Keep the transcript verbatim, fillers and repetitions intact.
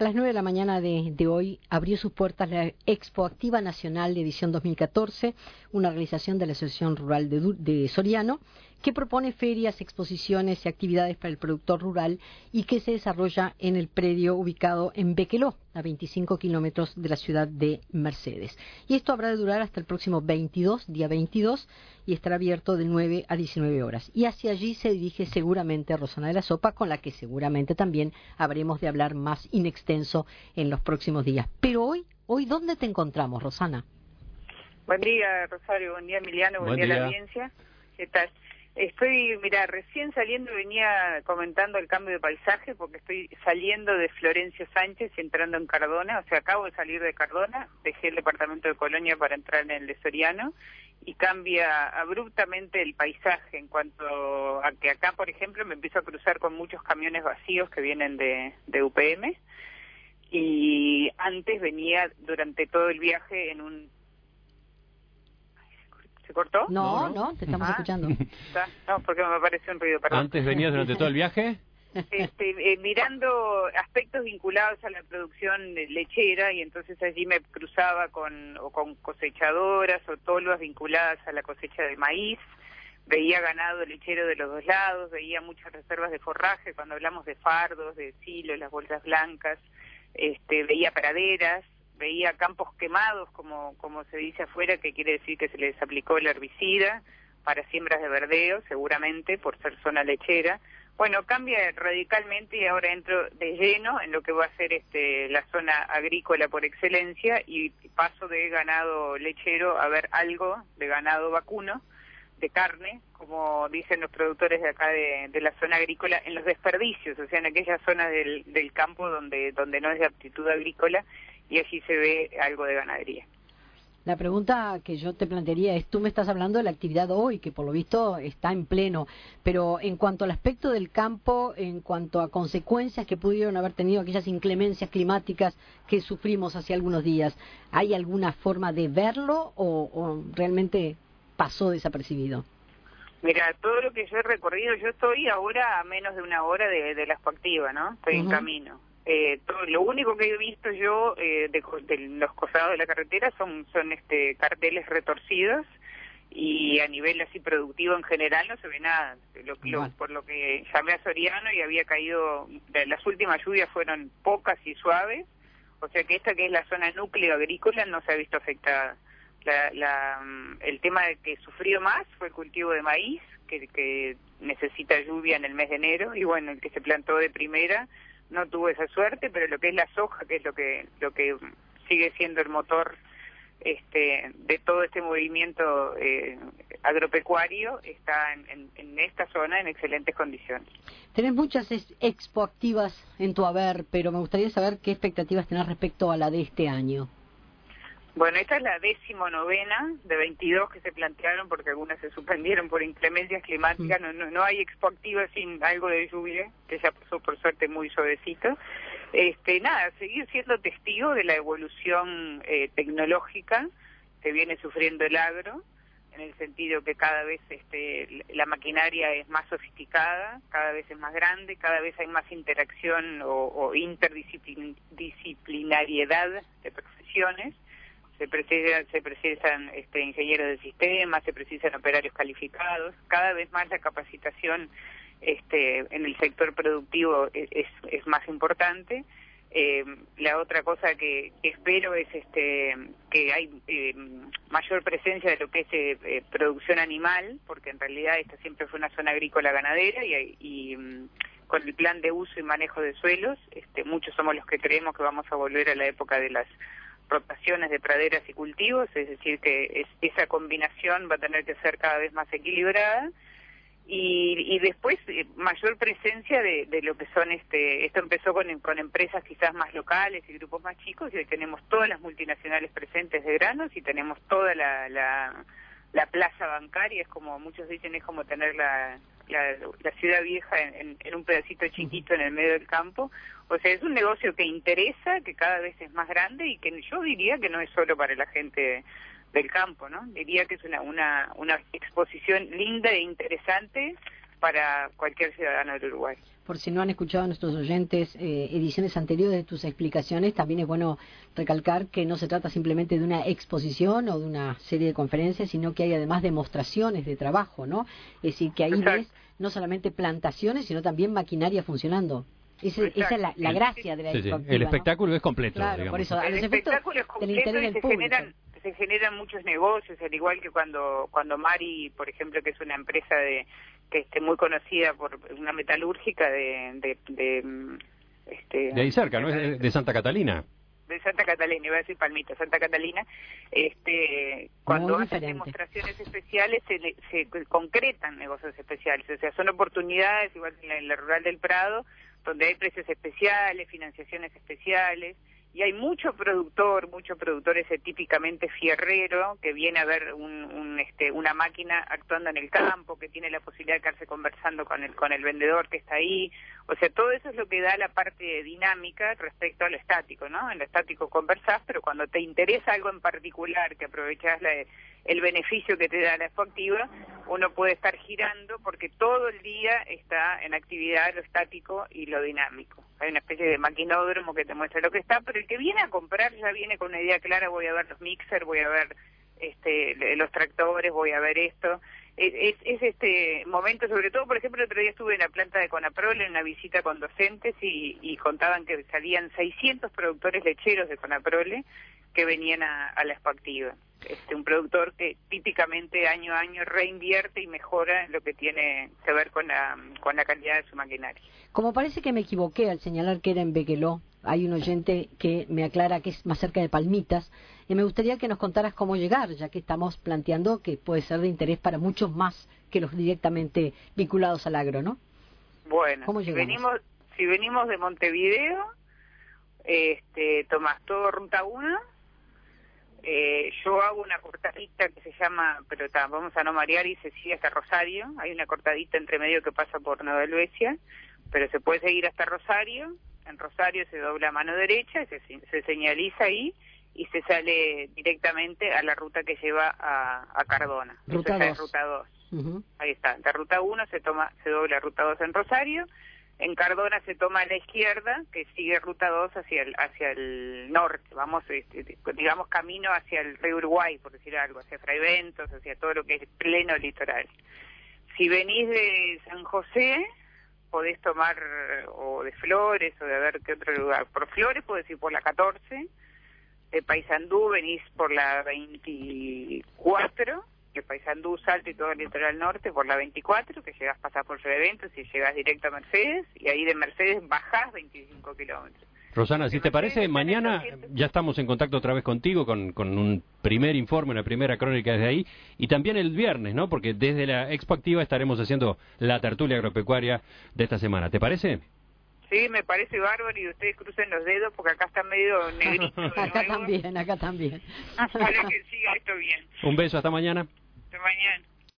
A las nueve de la mañana de, de hoy abrió sus puertas la Expo Activa Nacional de edición dos mil catorce, una realización de la Asociación Rural de, de Soriano, que propone ferias, exposiciones y actividades para el productor rural y que se desarrolla en el predio ubicado en Bequeló, a veinticinco kilómetros de la ciudad de Mercedes. Y esto habrá de durar hasta el próximo veintidós, día veintidós, y estará abierto de nueve a diecinueve horas. Y hacia allí se dirige seguramente Rosana de la Sopa, con la que seguramente también habremos de hablar más in extenso en los próximos días. Pero hoy, hoy ¿dónde te encontramos, Rosana? Buen día, Rosario. Buen día, Emiliano. Buen, buen día, día a la audiencia. ¿Qué tal? Estoy, mira, recién saliendo, venía comentando el cambio de paisaje porque estoy saliendo de Florencio Sánchez y entrando en Cardona, o sea, acabo de salir de Cardona, dejé el departamento de Colonia para entrar en el de Soriano y cambia abruptamente el paisaje en cuanto a que acá, por ejemplo, me empiezo a cruzar con muchos camiones vacíos que vienen de, de U P M y antes venía durante todo el viaje en un... ¿Se cortó? No, no, no te estamos ah, escuchando. Está, no, porque me apareció un ruido, perdón. ¿Antes venías durante todo el viaje? Este, eh, mirando aspectos vinculados a la producción lechera y entonces allí me cruzaba con, o con cosechadoras o tolvas vinculadas a la cosecha de maíz, veía ganado lechero de los dos lados, veía muchas reservas de forraje cuando hablamos de fardos, de silos, las bolsas blancas, este, veía praderas, veía campos quemados, como, como se dice afuera, que quiere decir que se les aplicó el herbicida para siembras de verdeo, seguramente, por ser zona lechera. Bueno, cambia radicalmente y ahora entro de lleno en lo que va a ser este, la zona agrícola por excelencia y paso de ganado lechero a ver algo de ganado vacuno, de carne, como dicen los productores de acá de, de la zona agrícola, en los desperdicios, o sea, en aquellas zonas del, del campo donde, donde no es de aptitud agrícola, y allí se ve algo de ganadería. La pregunta que yo te plantearía es, tú me estás hablando de la actividad hoy, que por lo visto está en pleno, pero en cuanto al aspecto del campo, en cuanto a consecuencias que pudieron haber tenido aquellas inclemencias climáticas que sufrimos hace algunos días, ¿hay alguna forma de verlo o, o realmente pasó desapercibido? Mira, todo lo que yo he recorrido, yo estoy ahora a menos de una hora de, de la Expo Activa, ¿no? Estoy uh-huh. en camino. Eh, todo, lo único que he visto yo eh, de, de los costados de la carretera son son este carteles retorcidos y a nivel así productivo en general no se ve nada. Lo, lo, por lo que llamé a Soriano y había caído, las últimas lluvias fueron pocas y suaves, o sea que esta que es la zona núcleo agrícola no se ha visto afectada. La, la, el tema de que sufrió más fue el cultivo de maíz, que, que necesita lluvia en el mes de enero, y bueno, el que se plantó de primera no tuvo esa suerte, pero lo que es la soja, que es lo que lo que sigue siendo el motor este de todo este movimiento eh, agropecuario, está en, en, en esta zona en excelentes condiciones. Tenés muchas expo activas en tu haber, pero me gustaría saber qué expectativas tenés respecto a la de este año. Bueno, esta es la decimonovena de veintidós que se plantearon porque algunas se suspendieron por inclemencias climáticas. No, no, no hay expo activa sin algo de lluvia, que ya pasó por suerte muy suavecito. Este, nada, seguir siendo testigo de la evolución eh, tecnológica que viene sufriendo el agro, en el sentido que cada vez este, la maquinaria es más sofisticada, cada vez es más grande, cada vez hay más interacción o, o interdisciplinariedad de profesiones. Se precisan, se precisan este, ingenieros de sistemas, se precisan operarios calificados, cada vez más la capacitación este, en el sector productivo es, es, es más importante. Eh, la otra cosa que, que espero es este, que hay eh, mayor presencia de lo que es eh, producción animal, porque en realidad esta siempre fue una zona agrícola ganadera y, y um, con el plan de uso y manejo de suelos, este, muchos somos los que creemos que vamos a volver a la época de las rotaciones de praderas y cultivos, es decir que es, esa combinación va a tener que ser cada vez más equilibrada y, y después eh, mayor presencia de, de lo que son, este esto empezó con, con empresas quizás más locales y grupos más chicos y hoy tenemos todas las multinacionales presentes de granos y tenemos toda la, la, la plaza bancaria, es como muchos dicen, es como tener la, la, la ciudad vieja en, en, en un pedacito chiquito en el medio del campo. O sea, es un negocio que interesa, que cada vez es más grande y que yo diría que no es solo para la gente del campo, ¿no? Diría que es una, una, una exposición linda e interesante para cualquier ciudadano del Uruguay. por si no han escuchado a nuestros oyentes eh, ediciones anteriores de tus explicaciones, también es bueno recalcar que no se trata simplemente de una exposición o de una serie de conferencias, sino que hay además demostraciones de trabajo, ¿no? Es decir, que ahí Exacto. ves no solamente plantaciones, sino también maquinaria funcionando. Ese, esa es la, la gracia de la sí, sí. Expo. El espectáculo, ¿no? Es completo, claro, digamos. por eso, a el los efectos espectáculo es del completo interés y del se público. generan, se generan muchos negocios, al igual que cuando cuando Mari, por ejemplo, que es una empresa de que esté muy conocida por una metalúrgica de... de, de este, de ahí cerca, ¿no? Es de Santa Catalina. de Santa Catalina, iba a decir Palmita, Santa Catalina, este, cuando Muy hacen diferente. demostraciones especiales se, se concretan negocios especiales, o sea, son oportunidades, igual que en la, en la Rural del Prado, donde hay precios especiales, financiaciones especiales, y hay mucho productor, mucho productor ese típicamente fierrero, que viene a ver un, un, este, una máquina actuando en el campo, que tiene la posibilidad de quedarse conversando con el, con el vendedor que está ahí. O sea, todo eso es lo que da la parte dinámica respecto a lo estático, ¿no? En lo estático conversás, pero cuando te interesa algo en particular, que aprovechás la, el beneficio que te da la Expo Activa, uno puede estar girando porque todo el día está en actividad lo estático y lo dinámico. Hay una especie de maquinódromo que te muestra lo que está, pero el que viene a comprar ya viene con una idea clara: voy a ver los mixers, voy a ver este los tractores, voy a ver esto. Es, es, es este momento, sobre todo, por ejemplo, el otro día estuve en la planta de Conaprole en una visita con docentes y, y contaban que salían seiscientos productores lecheros de Conaprole que venían a, a la Expo Activa. Este, un productor que típicamente año a año reinvierte y mejora lo que tiene que ver con la, con la calidad de su maquinaria. Como parece que me equivoqué al señalar que era en Bequeló, hay un oyente que me aclara que es más cerca de Palmitas, y me gustaría que nos contaras cómo llegar, ya que estamos planteando que puede ser de interés para muchos más que los directamente vinculados al agro, ¿no? Bueno, ¿Cómo si llegamos? venimos, si venimos de Montevideo, este, tomás todo Ruta uno. Eh, yo hago una cortadita que se llama, pero ta, vamos a no marear, y se sigue hasta Rosario. Hay una cortadita entre medio que pasa por Nueva Helvecia, pero se puede seguir hasta Rosario. En Rosario se dobla a mano derecha, se, se señaliza ahí y se sale directamente a la ruta que lleva a, a Cardona. Ruta Eso ya dos. es ruta dos. Uh-huh. Ahí está. De ruta uno se toma, se dobla ruta dos en Rosario. En Cardona se toma a la izquierda, que sigue ruta dos hacia el hacia el norte, vamos, este, digamos, camino hacia el río Uruguay, por decir algo, hacia Fraiventos, hacia todo lo que es pleno litoral. Si venís de San José, podés tomar, o de Flores, o de a ver qué otro lugar. Por Flores podés ir por la catorce, de Paysandú venís por la veinticuatro, que Paysandú, Salto y todo el litoral norte por la veinticuatro, que llegás, pasás por Fraiventos y llegás directo a Mercedes, y ahí de Mercedes bajás veinticinco kilómetros. Rosana, si te parece, mañana ya estamos en contacto otra vez contigo con, con un primer informe, una primera crónica desde ahí, y también el viernes, ¿no? Porque desde la Expo Activa estaremos haciendo la tertulia agropecuaria de esta semana. ¿Te parece? Sí, me parece bárbaro, y ustedes crucen los dedos porque acá está medio negrito. Acá también, acá también. Ojalá que siga esto bien. Un beso, hasta mañana. Hasta mañana.